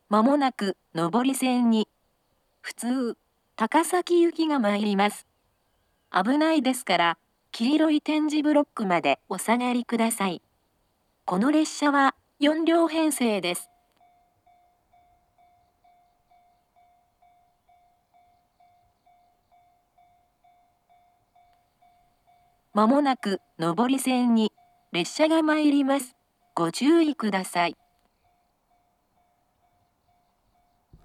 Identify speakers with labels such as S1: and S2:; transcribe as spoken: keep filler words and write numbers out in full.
S1: まもなく上り線に普通高崎行きが参ります。危ないですから黄色い点字ブロックまでお下がりください。この列車はよん両編成です。まもなく上り線に列車が参ります。ご注意ください。